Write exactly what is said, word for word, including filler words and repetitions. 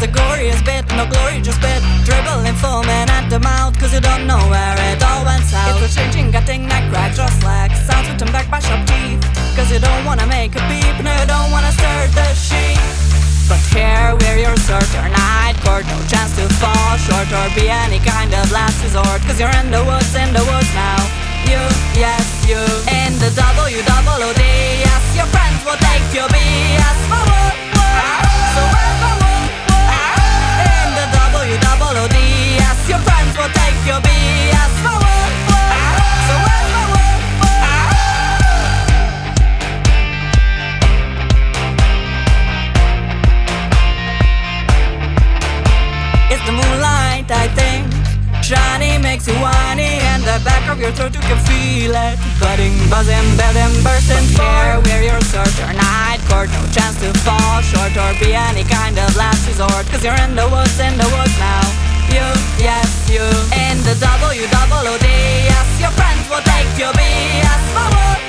the glorious bit, no glory, just bit. Dribbling foaming at the mouth, cause you don't know where it all went south. It was changing, getting neck crack, just like sounds written back by sharp teeth. Cause you don't wanna make a beep, no you don't wanna stir the sheet. But here we're your certain night court, no chance to fall short or be any kind of last resort. Cause you're in the woods, in the woods now. You, yes, you. In the W O O D, yes, your friends will take your B S. My word, word. So where's my word, word? In the W O O D, yes, your friends will take your B S. My word, word. So where's my word, word? It's the moonlight, I think. Shiny makes you whiny, and the back of your throat you can feel it budding, buzzing, building, bursting. Here we're your search or night court, no chance to fall short or be any kind of last resort. Cause you're in the woods, in the woods now. You, yes, you. In the W O O D, yes, your friends will take your B S. My word.